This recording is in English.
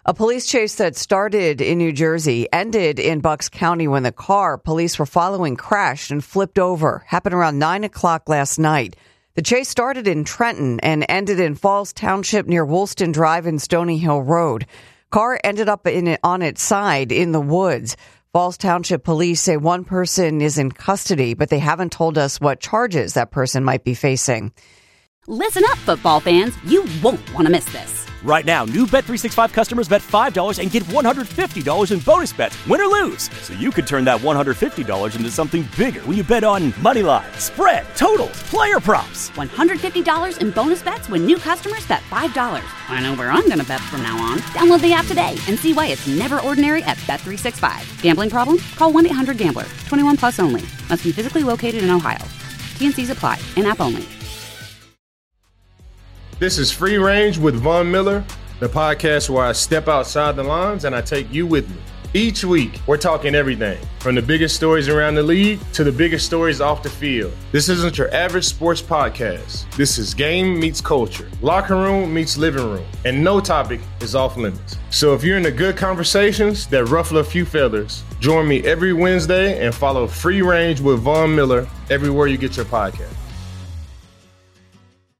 A police chase that started in New Jersey ended in Bucks County when the car police were following crashed and flipped over. Happened around 9 o'clock last night. The chase started in Trenton and ended in Falls Township near Woolston Drive and Stony Hill Road. Car ended up on its side in the woods. Falls Township police say one person is in custody, but they haven't told us what charges that person might be facing. Listen up, football fans. You won't want to miss this. Right now, new Bet365 customers bet $5 and get $150 in bonus bets, win or lose. So you could turn that $150 into something bigger when you bet on money line, spread, totals, player props. $150 in bonus bets when new customers bet $5. I know where I'm going to bet from now on. Download the app today and see why it's never ordinary at Bet365. Gambling problem? Call 1-800-GAMBLER. 21 plus only. Must be physically located in Ohio. T&Cs apply. In-app only. This is Free Range with Von Miller, the podcast where I step outside the lines and I take you with me. Each week, we're talking everything from the biggest stories around the league to the biggest stories off the field. This isn't your average sports podcast. This is game meets culture, locker room meets living room, and no topic is off limits. So if you're into good conversations that ruffle a few feathers, join me every Wednesday and follow Free Range with Von Miller everywhere you get your podcast.